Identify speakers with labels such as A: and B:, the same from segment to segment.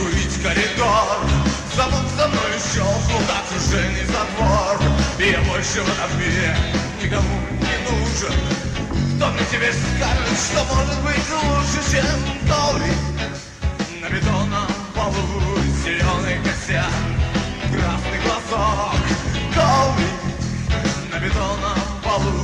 A: курить коридор. Замок за мной щелкнул, как чужой затвор. И я больше в этом мире никому не нужен. Кто мне теперь скажет, что может быть лучше, чем коврик на бетонном полу, зеленый косяк, красный глазок. Коврик на бетонном полу.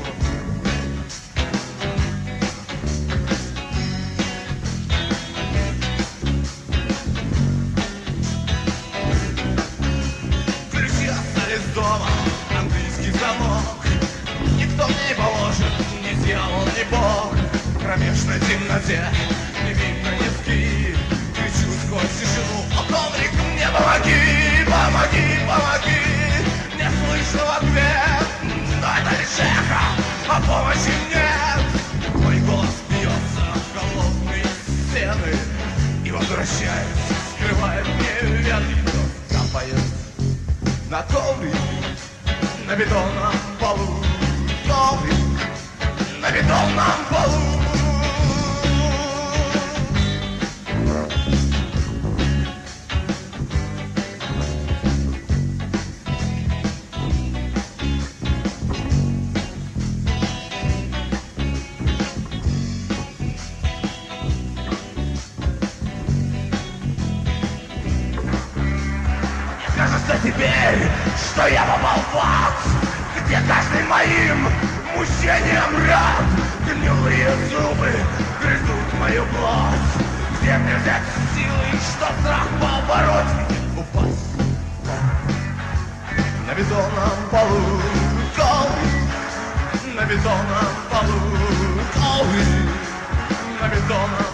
A: Ключи остались дома, английский замок. Никто мне не положит, ни дьявол, ни бог. В кромешной темноте не видно низки. Кричу сквозь тишину: о, коврик, мне помоги, помоги, помоги. Не слышно в ответ, но это лишь эхо, а помощи нет. Мой голос бьется в холодные стены и возвращается, скрывает мне вверх. Капает на коврик на бетонном полу. Коврик на бетонном полу. Кажется теперь, что я попал в ад, где каждый моим мучением рад. Гнилые зубы грызут мою плоть. Где мне взять силы, что страх побороть и упасть на бетонном полу. Коврик на бетонном полу. Коврик на бетонном